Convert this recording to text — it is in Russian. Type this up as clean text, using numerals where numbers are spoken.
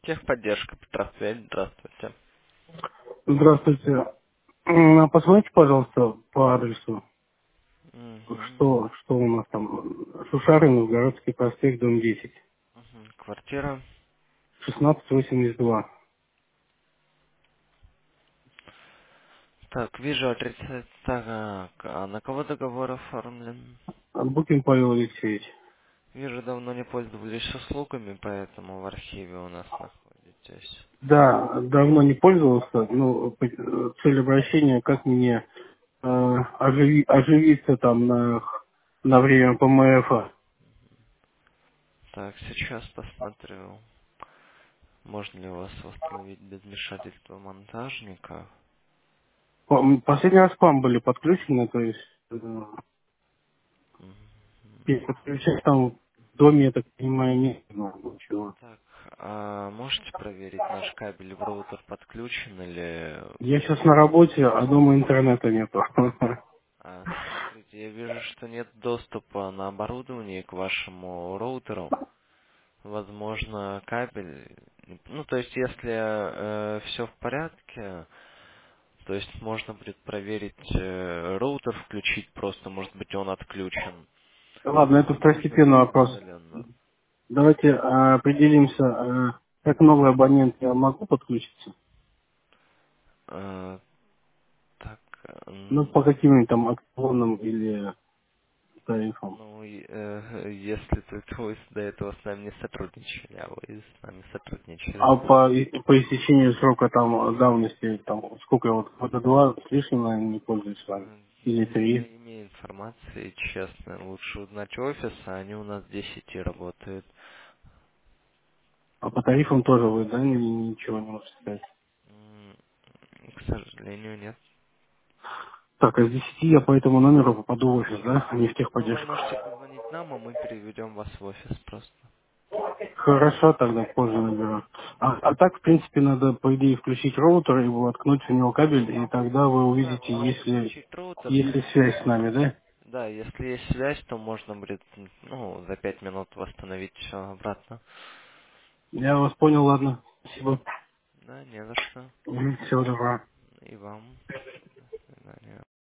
Техподдержка, Петросвязь, здравствуйте. Здравствуйте. Посмотрите, пожалуйста, по адресу, Мгм. что у нас там. Шушарин, Городский проспект, дом 10, Квартира. 1682. Так, вижу отрицать. Так, а на кого договор оформлен? Букин Павел Алексеевич. Вижу, давно не пользовались услугами, поэтому в архиве у нас находитесь. Да, давно не пользовался, но цель обращения, как мне оживиться там на время ПМФ. Так, сейчас посмотрю, можно ли у вас восстановить без вмешательства монтажника. Последний раз к вам были подключены, то есть Мгм. если подключать там в доме, я так понимаю, нет ничего. Так, а можете проверить, наш кабель в роутер подключен или... Я сейчас на работе, а дома интернета нету. Смотрите, я вижу, что нет доступа на оборудование к вашему роутеру. Возможно, кабель... Ну, то есть, если все в порядке, то есть можно будет проверить роутер, включить просто, может быть, он отключен. Ладно, это Может второстепенный быть, вопрос. удаленно. Давайте определимся, как новый абонент я могу подключиться? Э, так, Ну, по каким-нибудь там акционным или тарифам. ну, если только вы до этого с нами не сотрудничали, а вы с нами сотрудничали. А по истечению срока там давности, там сколько я вот года два с лишним, наверное, не пользуюсь с вами. Или три. Не имею информации, честно. Лучше узнать офис, а они у нас с 10 работают. А по тарифам тоже вы, да, ничего не можете сказать? М, К сожалению, нет. Так, а с 10 я по этому номеру попаду в офис, да, а не в Ну, вы техподдержку? можете позвонить нам, а мы переведем вас в офис просто. Хорошо, тогда позже наберу. А так, в принципе, надо, по идее, включить роутер и воткнуть в него кабель, и тогда вы Ну да, вы увидите, можете если, включить роутер, если связь с нами, да? да, если есть связь, то можно будет, ну, за 5 минут восстановить все обратно. Я вас понял, ладно. Спасибо. Да, не за что. Всего доброго. И вам. До свидания.